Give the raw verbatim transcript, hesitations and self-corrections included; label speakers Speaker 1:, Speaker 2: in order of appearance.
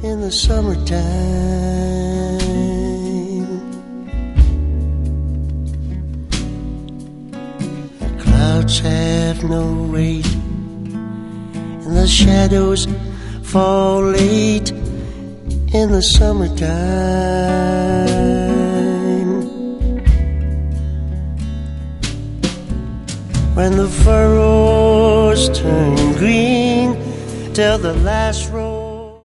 Speaker 1: in the summertime. Clouds have no weight, and the shadows fall late in the summertime. When the furrows turn green till the last row